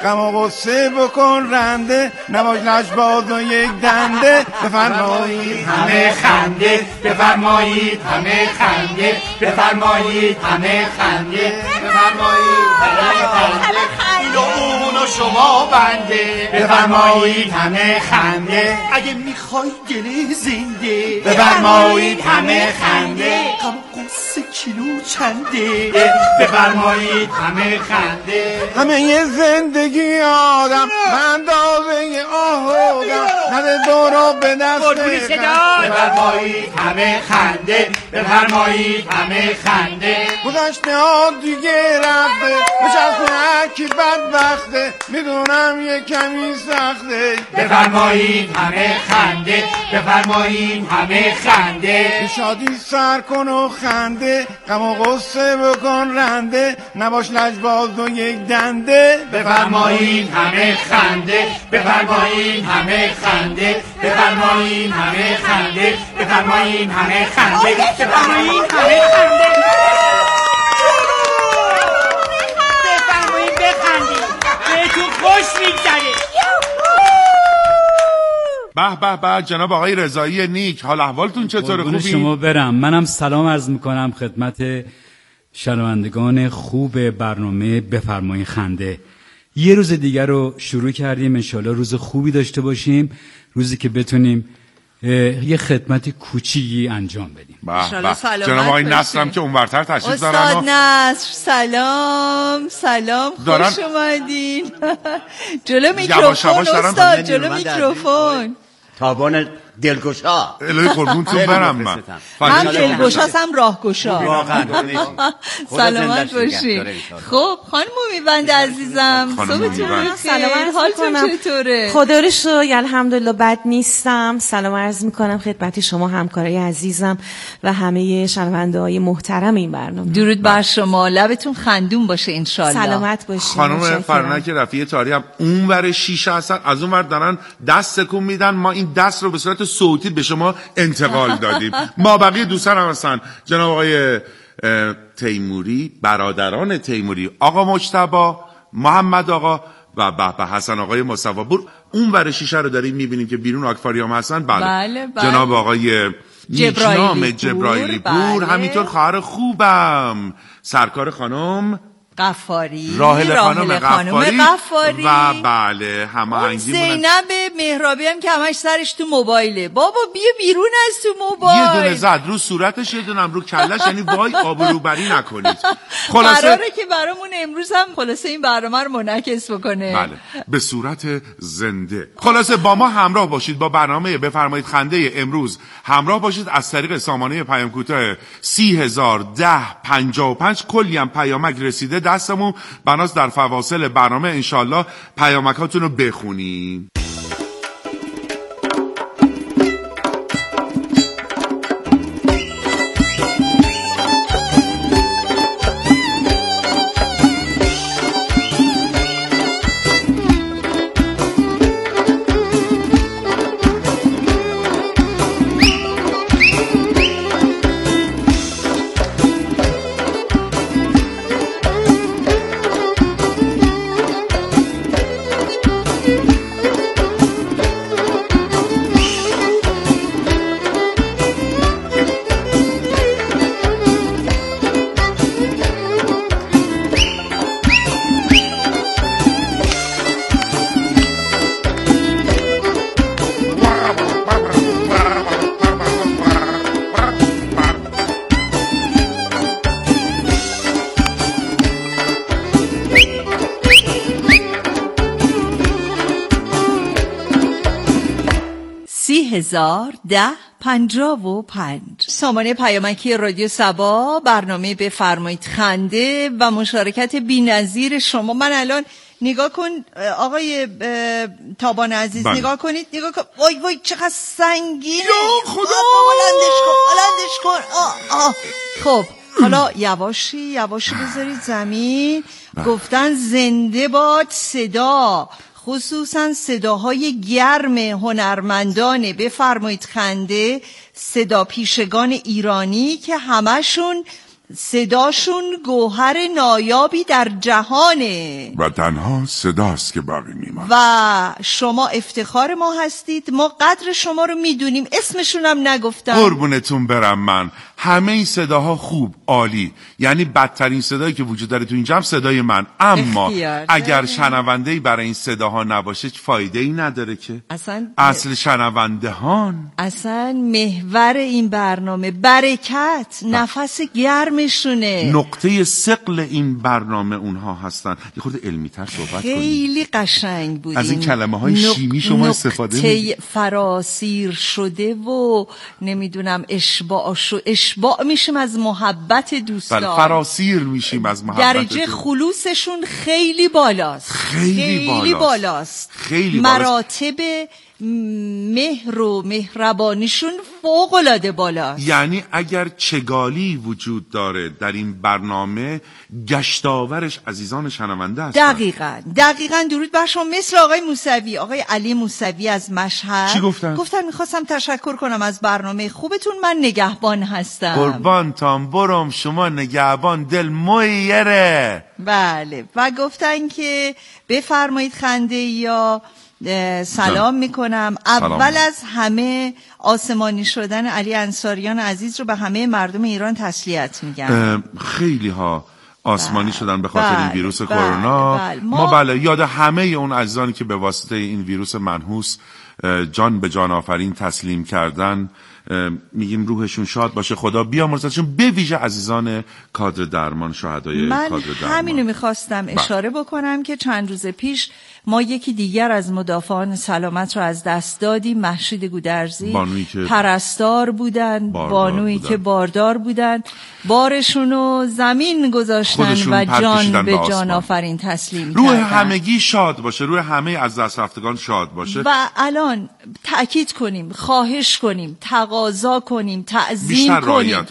غم و غصه بکن رنده، نباش لجباز و یک دنده. بفرمایید همه خنده، بفرمایید همه خنده، بفرمایید همه خنده، بفرمایید همه خنده، این و اون و شما بنده. بفرمایید همه خنده، اگه میخوای گله زنده. بفرمایید همه خنده، غم و غصه کیلو چنده. بفرمایید همه خنده. همه زندگی آدم من داوه آهودم، نده دورو به دست کن. بفرمایید همه خنده، بفرمایید همه خنده. گذشته ها دیگه رفته، بچرخونه کی بدبخته، میدونم یه کمی سخته. بفرمایید همه خنده، بفرمایید همه خنده. به شادی سر کن و خنده، غم و غصه بکن رنده، نباش لجباز و یک دنده. بفرمایید همه خنده، بفرمایید همه خنده، بفرمایید همه خنده، بفرمایید همه خنده، بفرمایید همه خنده. بفرمایید بخندید، بهتون خوش میگذره. به به به جناب آقای رضایی نیک، حال احوالتون چطوره؟ خوبی؟ شما برم. منم سلام عرض میکنم خدمت شنوندگان خوب برنامه بفرمایید خنده. یه روز دیگر رو شروع کردیم، انشالله روز خوبی داشته باشیم، روزی که بتونیم یه خدمت کوچیکی انجام بدیم. جناب آقای نصرم که اونورتر تشریف دارن. استاد نصر سلام سلام، خوش اومدین. جلو میکروفون استاد، جلو میکروفون. تابان دلگشا الهی قربونتون برم. من هم دلگشاست هم راهگشا. واقعا سلامت باشی. خب خانم میوند عزیزم، صبحتون بخیر، حالتون چطوره؟ خدا رو شکر الحمدلله بد نیستم. سلام عرض میکنم خدمت شما همکارای عزیزم و همه شنونده‌های محترم این برنامه. درود بر شما، لبتون خندون باشه انشالله. سلامت باشید. خانم فرانک رفیع تاری هم اونور شیشه هستن، از اونور دارن دست تکون میدن. ما این دست رو به صورت صوتی به شما انتقال دادیم. ما بقیه دوستان هم هستن، جناب آقای تیموری، برادران تیموری، آقا مجتبی، محمد آقا و به حسن آقای مصطفی پور. اون ور شیشه رو داریم میبینیم که بیرون آکواریوم هستن. بله. جناب آقای جبرائیلی پور، همینطور خواهر خوبم سرکار خانم غفاری، راحل خانم غفاری و بله هماهنگی زینب مهرابی هم که همش سرش تو موبایله. بابا بیا بیرون از تو موبایل. یه دونه زد رو صورتش، یه دونه رو کلش، یعنی وای آبروبری نکنید. خلاصه قراره که برامون امروز هم خلاصه این برنامه رو منعکس بکنه. بله به صورت زنده. خلاصه با ما همراه باشید، با برنامه بفرمایید خنده امروز همراه باشید از طریق سامانه پیام کوتاه 301055. کلی هم پیامک رسیده دستمون، بناس در فواصل برنامه انشالله پیامکاتون رو بخونیم. سامانه پیامکی رادیو صبا، برنامه بفرمایید خنده و مشارکت بی‌نظیر شما. من الان نگاه کن آقای تابان عزیز، نگاه کنید، نگاه کن. وای چقدر سنگینه. یا خدا، بلندش کن. خب حالا یواشی بذارید زمین. گفتن زنده باد صدا، خصوصا صداهای گرم هنرمندان بفرمایید خنده، صدا پیشگان ایرانی که همشون صداشون گوهر نایابی در جهانه و تنها صداست که باقی میماند و شما افتخار ما هستید. ما قدر شما رو میدونیم. اسمشون هم نگفتم. قربونتون برم من. همه این صداها خوب، عالی، یعنی بدترین صدایی که وجود داره تو این جمع صدای من. اما اگر شنونده‌ای برای این صداها نباشه فایده‌ای نداره که. اصل شنونده هان، اصلا محور این برنامه برکت، نفس گرمشونه، نقطه ثقل این برنامه اونها هستن. یه خورده علمی‌تر صحبت کنیم. خیلی قشنگ بود. از این کلمه‌های شیمی شما استفاده نقطه فراسیر شده و نمیدونم اشباع میشیم از محبت دوستان. بله، فراسیر میشیم از محبت. درجه خلوصشون خیلی بالاست. خیلی بالاست. مراتب مهر و مهربانیشون فوق‌العاده بالاست. یعنی اگر چگالی وجود داره در این برنامه، گشتاورش عزیزان شنونده هستن. دقیقاً درود بر شما. مثل آقای موسوی، آقای علی موسوی از مشهد. چی گفتن؟ گفتن میخواستم تشکر کنم از برنامه خوبتون، من نگهبان هستم. قربانتان برم، شما نگهبان دل مویره. بله، و گفتن که بفرمایید خنده یا سلام میکنم. اول از همه آسمانی شدن علی انصاریان عزیز رو به همه مردم ایران تسلیت میگم. خیلی ها آسمانی شدن به خاطر این ویروس کرونا. ما یاد همه اون عزیزانی که به واسطه این ویروس منحوس جان به جان آفرین تسلیم کردن میگیم روحشون شاد باشه، خدا بیامرزشون، به ویژه عزیزان کادر درمان، شهدای کادر درمان. من همینو میخواستم اشاره بکنم که چند روز پیش ما یکی دیگر از مدافعان سلامت رو از دست دادیم. مهشید گودرزی، پرستار بودن، بانویی که باردار بودن، بارشونو زمین گذاشتن و جان به جان آفرین تسلیم کردن. روح همگی شاد باشه، روح همه از دست رفتگان شاد باشه. و الان تأکید کنیم، خواهش کنیم، تقاضا کنیم، تعظیم کنیم،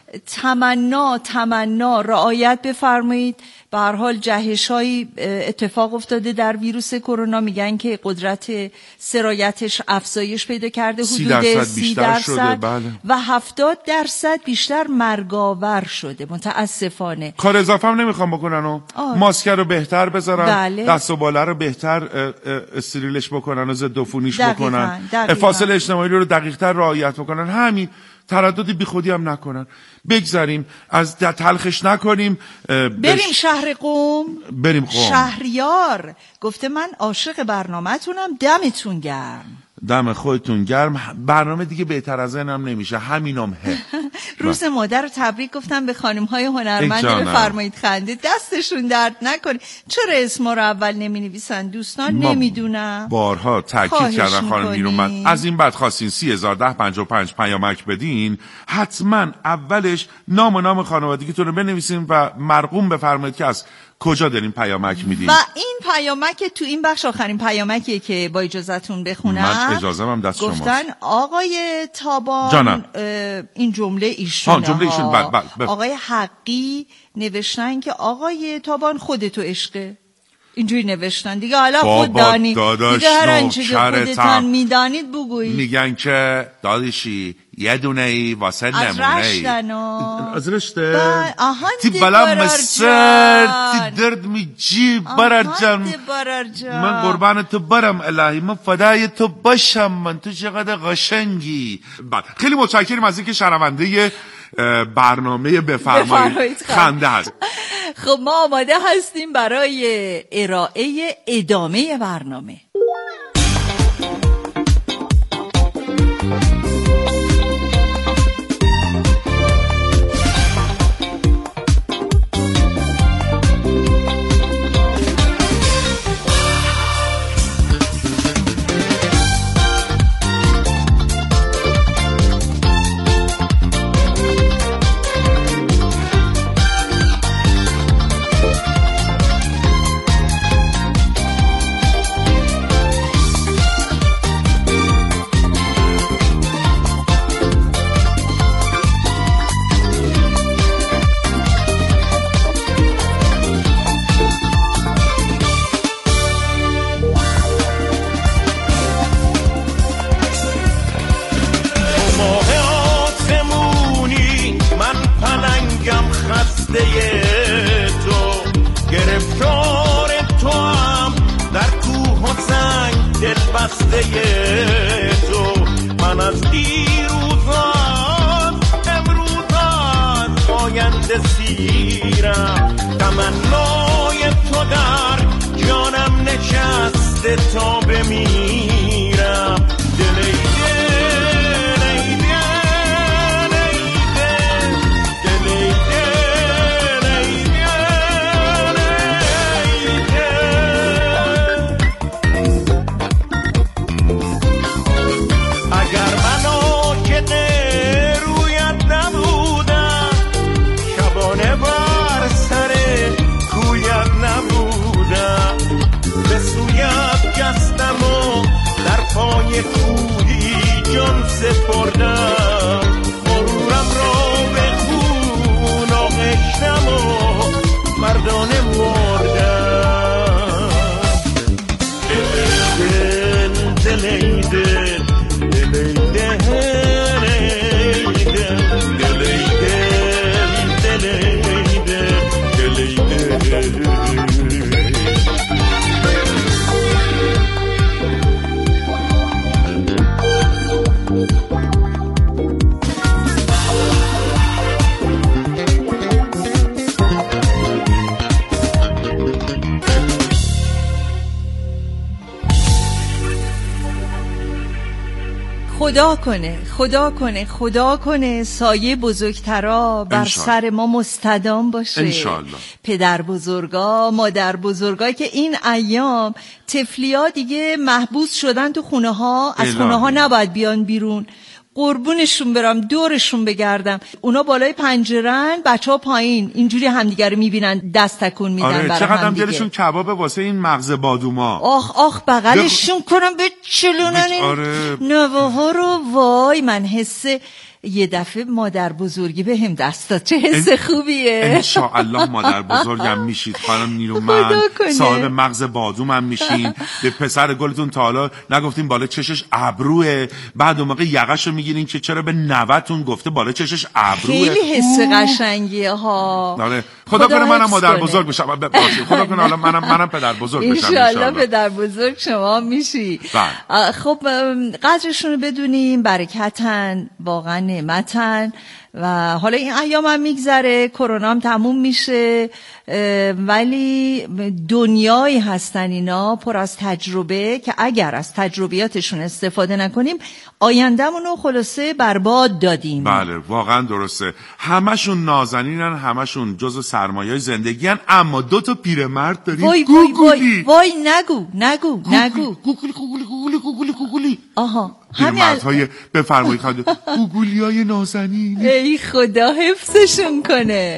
تمنا رعایت بفرمایید. به هر حال جهش‌هایی اتفاق افتاده در ویروس کرونا، میگن که قدرت سرایتش افزایش پیدا کرده، حدود 30% و 70% بیشتر مرگاور شده متاسفانه. کار اضافه هم نمیخوام بکنن و ماسک رو بهتر بذارن، دست و باله رو بهتر استریلش بکنن و ضد عفونیش بکنن، فاصله اجتماعی رو دقیق‌تر رعایت بکنن. همین، تردد بی خودی هم نکنن. بگذاریم از تلخش نکنیم، بریم شهر قم. بریم قم. شهریار گفته من عاشق برنامه‌تونم، دمتون گرم. دم خودتون گرم. برنامه دیگه بهتر از اینم نمیشه، همینم روز مادر رو تبریک گفتم به خانم‌های هنرمند. بفرمایید خنده، دستشون درد نکنه. چرا اسما رو اول نمی‌نویسن دوستان؟ نمیدونم. بارها تاکید کردن خانم نیرومند. از این بعد خواستین 301055 پیامک بدین، حتما اولش نام خانوادگیتون رو بنویسین و مرقوم بفرمایید که از کجا دارین پیامک میدین. و این پیامک تو این بخش آخرین پیامکیه که با اجازهتون بخونم. من اجازه‌ام دست شماست. گفتن آقای تابان جانم. این جمله ایشونه. جمله ایشون. آقای حقی نوشتن که آقای تابان خودتو عشقه. اینجوری نوشتن دیگه. حالا خود دانید دیگه، هر آنچه که خودتان میدانید بگویید. میگن که داداشی یه دونه ای واسه نمونه ای از رشته تی بلا مصر تی درد می جی برر جان، من قربان تو برم الهی، من فدای تو باشم، من تو چقدر قشنگی. خیلی متشکرم از اینکه شنونده برنامه بفرمایید خنده هست. خب ما آماده هستیم برای ارائه ادامه برنامه. بسته تو. من از دیروزان امروزان آینده سیرم، تمنای تو در جانم نشسته تا بمیرم. پای کوهی جان سپردم، غرورم را به خون آغشتم و مردانه مردم. دل ای دل، دل ای دل، دل ای دل، دل ای دل، دل ای دل. خدا کنه سایه بزرگترا بر سر ما مستدام باشه انشالله. پدر بزرگا، مادر بزرگا که این ایام طفلیا دیگه محبوس شدن تو خونه ها، از خونه ها نباید بیان بیرون. قربونشون برم، دورشون بگردم. اونا بالای پنجره‌ن، بچه‌ها پایین، اینجوری همدیگه رو میبینن، دست تکون میدن. آره، برای چقدر هم همدیگه. دلشون کباب واسه این مغز بادوما. آخ بغلشون کنم به چلونن این آره. نوه‌ها رو. وای من حس یه دفعه مادر بزرگی به هم دست داد. چه حس خوبیه. انشاءالله مادر بزرگم میشید خانم نیرومند، صاحب مغز بادومم میشین. به پسر گلتون تا حالا نگفتین بالا چشش ابروه، بعد اون موقع یقه‌شو میگیرین که چرا به نوتون گفته بالا چشش ابروه. خیلی حس قشنگیه ها. آره. خدا کنه منم مادر بزرگ بشم. خدا کنه حالا منم پدر بزرگ بشم انشاءالله. پدر بزرگ شما میشی. خب قدرشون رو بدونیم، برکتن، واقعا نعمتن. و حالا این ایام هم میگذره، کرونا هم تموم میشه، ولی دنیایی هستن اینا پر از تجربه که اگر از تجربیاتشون استفاده نکنیم آیندهمونو خلاصه برباد دادیم. بله واقعا درسته. همشون نازنینن، همشون جزو سرمایه‌های زندگی‌ان، اما دو تا پیرمرد داریم. وای نگو. گوگولی. آها. پیرمردهای بفرمایید خانم، گوگولیای نازنین. ای خدا حفظشون کنه.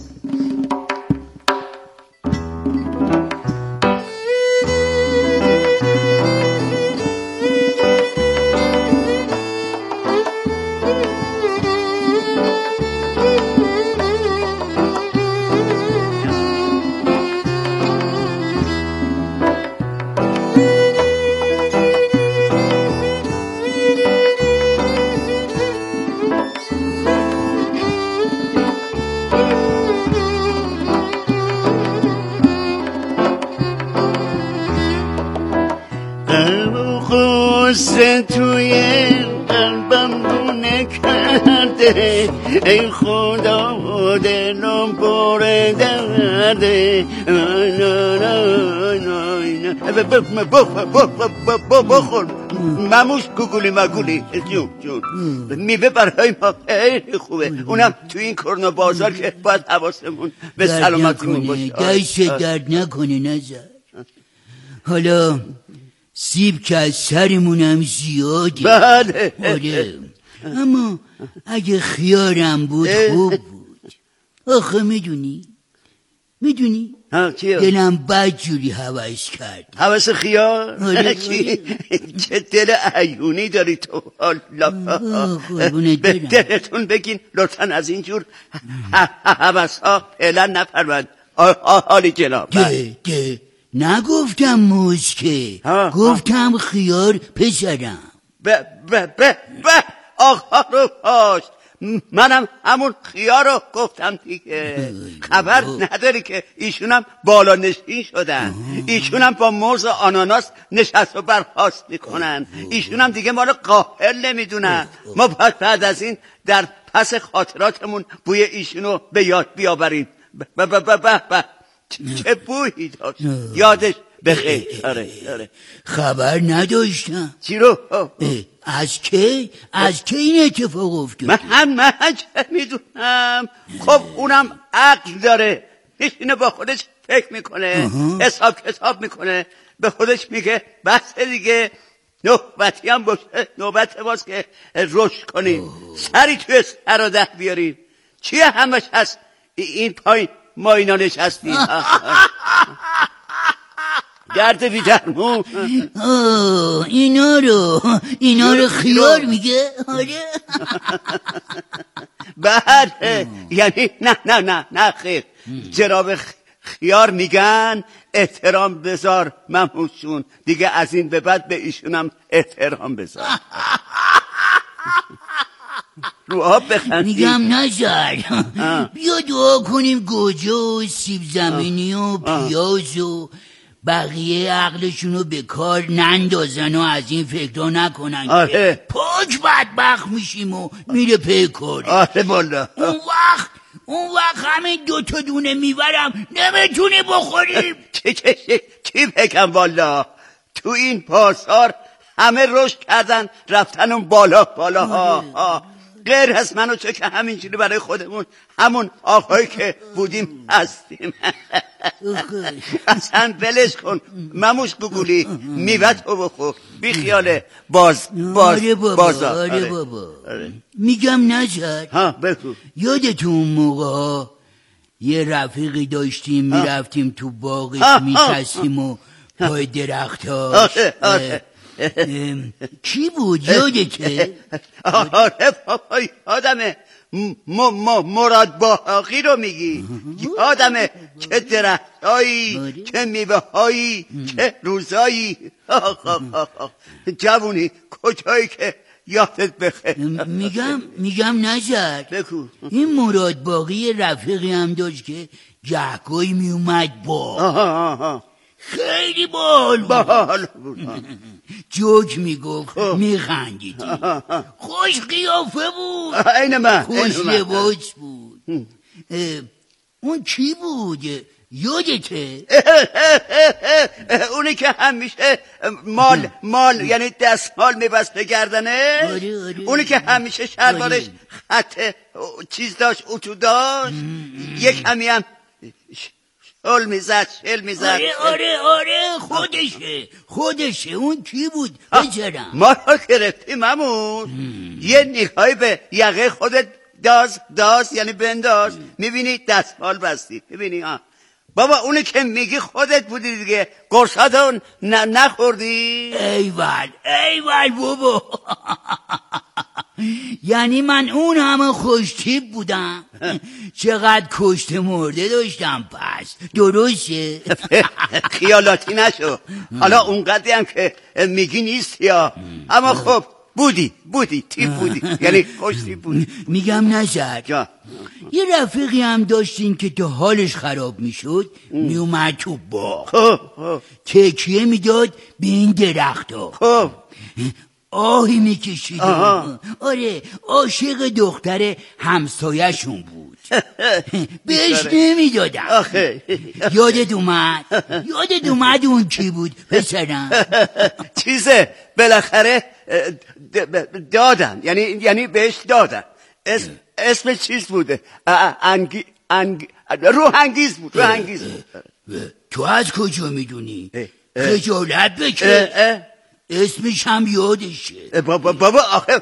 توی قلبم بونه کرده، ای خدا دلم پر درده. بخور مموش گوگولی مگولی جون میوه برای ما خیلی خوبه، اونم تو این کرونا بازار که باید حواسمون به سلامتیمون باشه. دست درد نکنه نظر. حالا سیب که از سرمونم زیاده. بله. آره. اما اگه خیارم بود خوب بود. آخه میدونی دلم بد جوری هوس کرد. هوس خیار؟ آره. چه دل عیونی داری تو. به دلتون بگین لطفا از اینجور هوس ها فعلا نفرمند. حالی جناب. ده نگفتم موز که گفتم خیار پسرم. آقا رو پاشت منم همون خیار رو گفتم دیگه. خبر نداری که ایشونم بالا نشین شدن، ایشونم با موز آناناس نشست و برخاست میکنن، ایشونم دیگه ما رو قاهر نمیدونن. ما باید بعد از این در پس خاطراتمون بوی ایشونو به یاد بیاوریم. چه بویی داشت، یادش بخیر. آره. خبر نداشتم. چی رو؟ از کی این اتفاق افتاد؟ من چه میدونم. خب اونم عقل داره، اینو با خودش فکر میکنه، حساب کتاب میکنه، به خودش میگه بس دیگه، نوبتی هم باشه، نوبت ماست که رشد کنیم، سری توی سر و ده بیاریم. چیه همش هست این پایین ما اینا نشستیم؟ درد بیدرمون. اینا رو خیار میگه؟ آره. بله، یعنی نه خیر، جناب خیار میگن احترام بذار مموشون، دیگه از این به بعد به ایشونم احترام بذار. رو آب بخندی. میگم نظر بیا دعا کنیم گوجه و سیب زمینی و پیاز و بقیه عقلشونو به کار نندازن و از این فکرها نکنن. آره. پاک بدبخت میشیم و میره پی کاری. آره والا. اون وقت همین 2 تا دونه میورم نمیتونی بخوریم. چی بگم والا، تو این پاسار همه رشد کردن رفتن اون بالا ها. غیر از من و تو که همینجوری برای خودمون همون آقایی که بودیم هستیم. اصلا ولش کن مموش گوگولی، میوه‌تو بخور، بی خیاله بازار. آره بابا. میگم نظر. بگو. یادتون اون موقع یه رفیقی داشتیم میرفتیم تو باغش میشستیم و پای درختاش. آره. کی بود یادته؟ آره بابا یادمه، مراد باقی رو میگی. یادمه چه درختایی، چه میوه هایی، چه روزایی. جوونی کجایی که یادت بخیر. میگم نظر. بگو. این مراد باقی رفیقی هم داشت که جهگاهی میومد با خیلی بال بود. جوک میگفت، میخندیدی، خوش قیافه بود، این من خوش لباس بود. اون کی بود یادته؟ اونی که همیشه مال یعنی دستمال میبست به گردنه. اونی که همیشه شلوارش خط چیز داشت، اتو داشت، یک همی هم شل میزد. آره خودشه. اون کی بود بجرم؟ ما رو گرفتیم همون. یه نگاهی به یقه خودت داز یعنی بنداز، میبینی دستمال بستی. میبینی بابا اونی که میگی خودت بودی دیگه، قرصاتو نخوردی؟ ایول بابا. یعنی من اون همه خوشتیپ بودم؟ چقدر کشت مرده داشتم پس، درسته؟ خیالاتی نشو. حالا اونقدری هم که میگی نیست یا، اما خب بودی تیپ بودی، یعنی خوشتیپ بودی. میگم نظر یه رفیقی هم داشتین که تا حالش خراب میشد میومد تو باغ تکیه میداد به این درختا، آهی میکشید. آره اوشق دختر همسایه‌شون بود. بهش نمیدادم. یادت اومد اون کی بود پسرم؟ چیزه بالاخره دادن، یعنی بهش دادن. اسم چیز بوده؟ روحانگیز بود. تو از کجا میدونی؟ خجالت بکش. اسمش هم یادشه. بابا آخه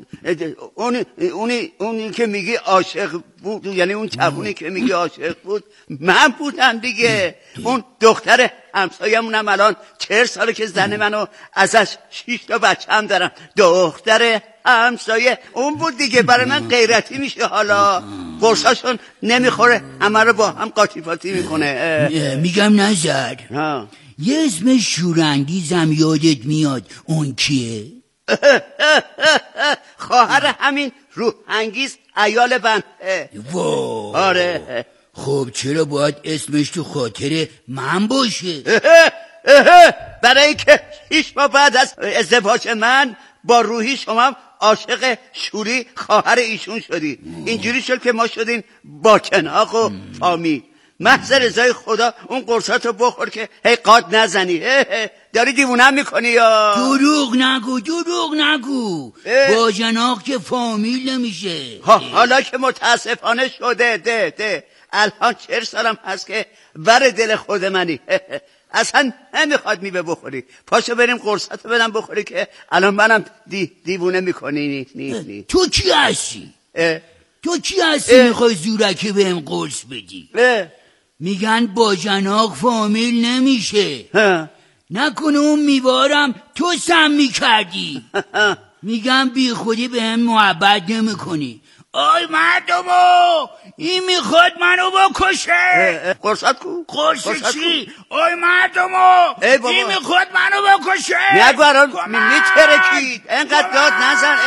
اونی که میگی عاشق بود، یعنی اون جوونی که میگی عاشق بود من بودم دیگه. اون دختر همسایه‌مونم الان 40 ساله که زن منو ازش 6 تا بچه هم دارم. دختر همسایه اون بود دیگه. برای من غیرتی میشه. حالا قرصاشون نمیخوره، همه رو با هم قاطی پاتی میکنه. میگم نظر یه اسم شورانگیزم یادت میاد، اون کیه؟ خواهر همین روحانگیز عیال بنده. وای آره. خب چرا باید اسمش تو خاطر من باشه؟ برای که 6 ماه بعد از ازدواج من با روحی شما عاشق شوری خواهر ایشون شدی. اینجوری شد که ما شدیم با کناق و فامیل. محض رضای خدا اون قرصاتو بخور که هی قاد نزنی. داری دیوونم میکنی یا؟ دروغ نگو با جناق که فامیل نمیشه. حالا که متاسفانه شده ده الان 40 سالم هست که بر دل خود منی. اصلا نمیخواد میوه بخوری. پاشو بریم قرصاتو بدم بخوری که الان منم دیوونه میکنی. تو کی هستی؟ میخوای زورکی بهم قرص بدی؟ میگن با جناق فامیل نمیشه. نکنه اون میوارم تو سم میکردی. میگن بی خودی بهم محبت نمیکنی. آی مردمو این میخواد منو بکشه. قرصات کو؟ قرص چی؟ آی مردمو این میخواد منو بکشه. نگو الان میترکید. انقدر داد نزن.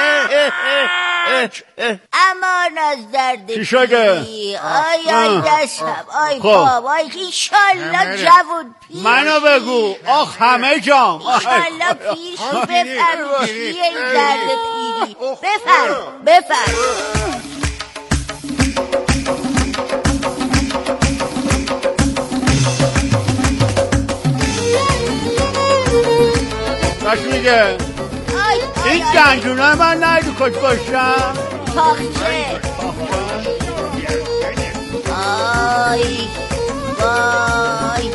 امان از درد چی شده؟ آی دستم آی بابا ایشالله جوون پیر منو بگو. آخ همه جام ایشالله پیر شو بفرم چیه این درد پیری. بفرم باش میگه این گنجونه من نایدو کش باشم تاخچه آی وای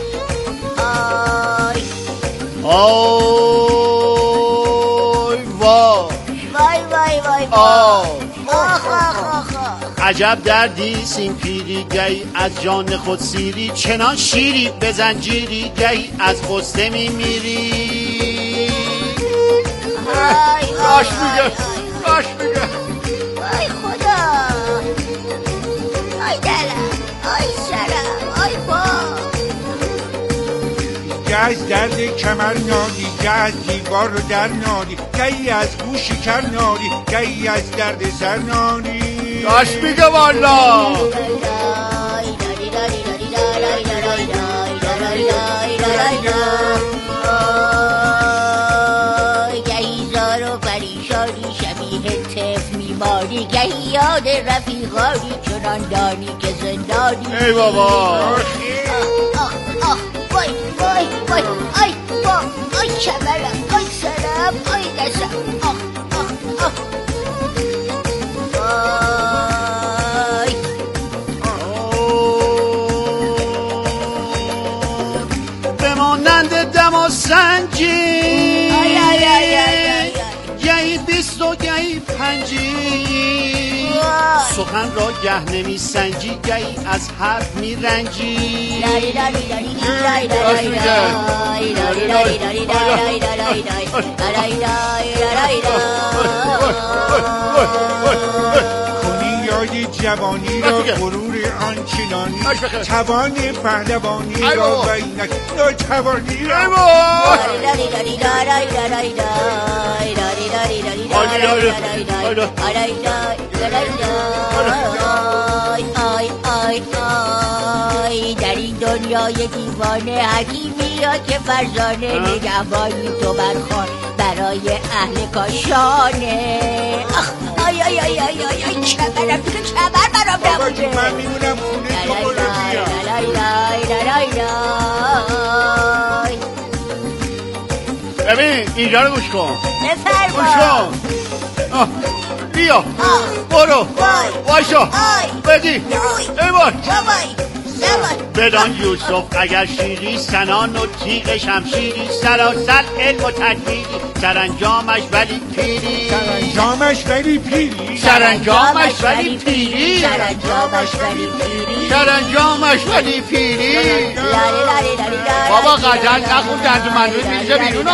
آخ عجب دردی سین پیری گهی از جان خود سیری چنان شیری به زنجیری گهی از غصه میمیری. راش میگه آی خدا آی دلم آی سرم آی با گه از درد کمر نادی گه از دیوار رو در نادی گهی از گوش کر نادی گهی از درد سر نادی. راش میگه والا گهی زار و پریشانی شبیه طفل میماری گهی یاد رفیقانی چنان دانی که زندانی. ای بابا وای آی با آی کمرم آی سرم آی دستم بمانند دم و سنجی گهی 20 و گهی 5 سخن را گه نمی سنجی گهی از حرف می رنجی. کنی یاد جوانی را غرور آنچنانی توان پهلوانی را و اینک ناتوانی را. در این دنیای دیوانه حکیمی را که فرزانه نگهبانی تو برخوان برای اهل کاشانه. آی کمرم تو که کمر برام نبوده. من میمونم خونه تو برو بیا. ببین اینجا رو گوش کن. بفرما بیا برو وایشا بدی ای بار بدان یوسف اگر شیری سنان و تیغ شمشیری سراسر علم و تدبیری سرانجامش ولی پیری بابا غزل نخون درد من رو میشه بیرون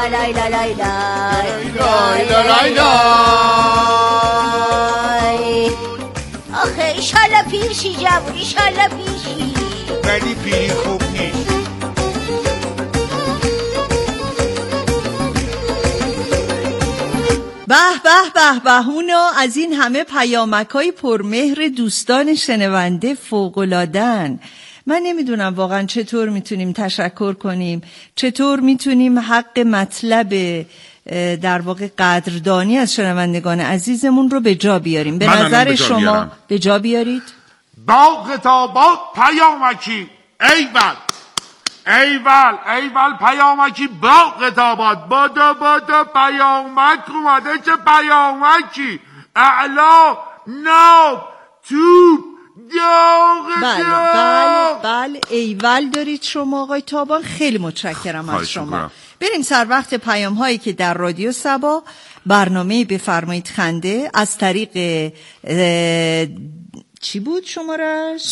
آخه ایشالله پیرشی جوون ایشالله پیرشی ولی پیری خوب نیست. به به به به اونا از این همه پیامک‌های پرمهر دوستان شنونده فوق‌العاده‌ن. من نمیدونم واقعا چطور میتونیم تشکر کنیم، چطور میتونیم حق مطلب در واقع قدردانی از شنوندگان عزیزمون رو به جا بیاریم. به نظر شما به جا بیارید؟ با خطابات پیامکی ایول ایول ایول پیامکی با خطابات بادا پیامک اومده چه پیامکی اعلا ناب توب بله ایول دارید شما آقای تابان. خیلی متشکرم از شما. بریم سر وقت پیام هایی که در رادیو صبا برنامه بفرمایید خنده از طریق چی بود شمارش؟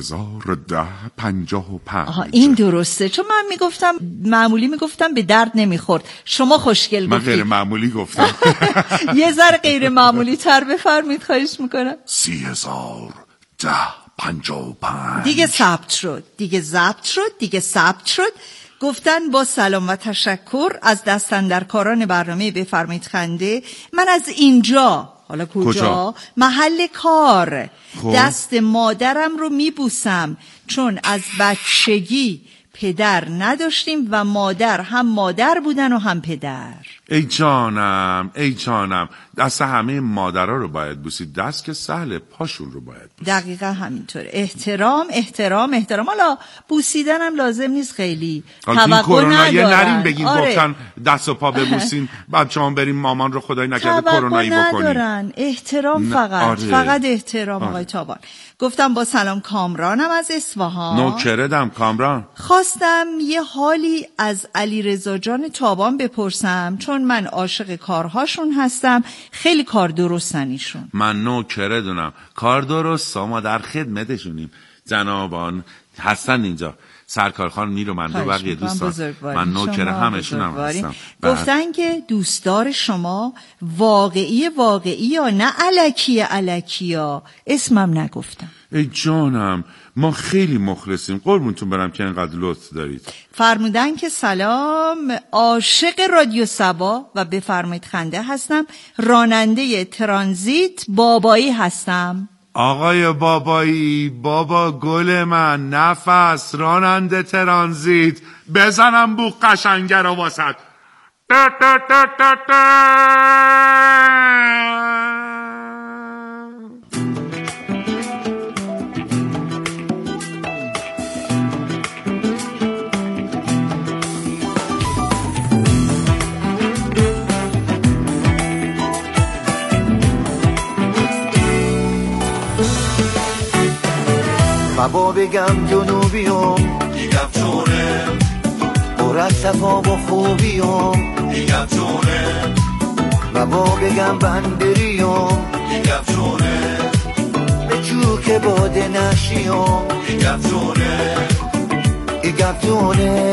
301055. این درسته، چون من معمولی میگفتم به درد نمیخورد، شما خوشگل گفتید. من غیر معمولی گفتم. یه ذره غیر معمولی تر بفرمایید خواهش میکنم. 301055. دیگه ثبت شد. گفتن با سلام و تشکر از دستاندرکاران برنامه بفرمایید خنده. من از اینجا، حالا کجا؟ محل کار دست مادرم رو میبوسم، چون از بچگی پدر نداشتیم و مادر هم مادر بودن و هم پدر. ای جانم دست همه مادرها رو باید بوسید، دست که سهله پاشون رو باید بوسید. دقیقا همینطوره. احترام. حالا بوسیدن هم لازم نیست خیلی، توقع ندارن. بگین گفتن دست و پا ببوسین بچه‌ها بریم مامان رو خدای نکرده کرونایی بکنیم. احترام فقط احترام. آقای تابان گفتم با سلام کامرانم از اصفهان. نوکردم کامران. خواستم یه حالی از علیرضا جان تابان بپرسم، چون من عاشق کارهاشون هستم، خیلی کار درستنیشون. من نوکردونم کار درست، ما در خدمتشونیم. جنابان هستن اینجا، سرکارخان نیرومند و بقیه دوستان، من نوکر همشون هم هستم. گفتن که دوستدار شما واقعی یا نه الکی ها. اسمم نگفتم. ای جانم ما خیلی مخلصیم، قربونتون برم که اینقدر لطف دارید. فرمودن که سلام، عاشق رادیو صبا و بفرمایید خنده هستم، راننده ترانزیت بابایی هستم. آقای بابایی، بابا گل من، نفس، راننده ترانزیت، بزنم بو قشنگه رو واسد. با بگم جنوبیام میگم چونه، پر از صفا و خوبیام میگم چونه، و با بگم بندریام میگم چونه، به چوک باده نشیام میگم چونه، میگم چونه.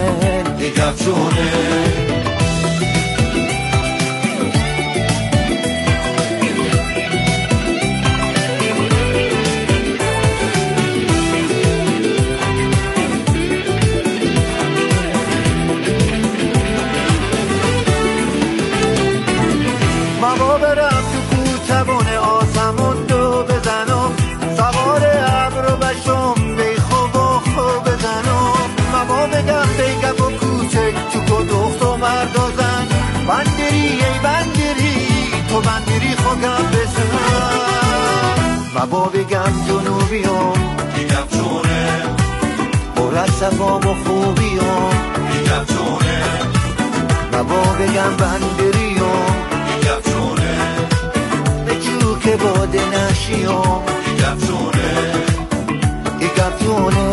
و با بگم جنوبیام میگم چونه، پر از صفا و خوبیام میگم چونه، و با بگم بندریام میگم چونه، به چوک باده نشیام میگم چونه، میگم چونه.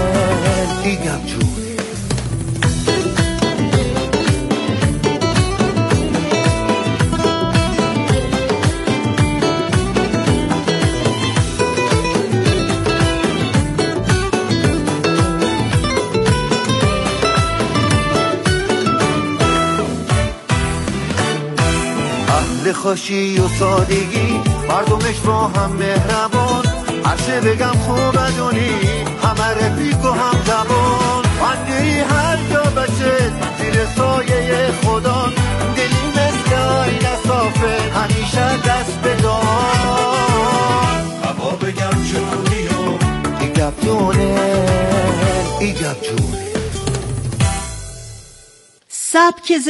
خوشی و سادگی، مردمش با هم مهربان، هرچه بگم خوب بدونی همه رفیق و هم زبان. بندری هر جا بشه زیر سایه خدا، دلی مثل آینه صاف عجب جونه. سبک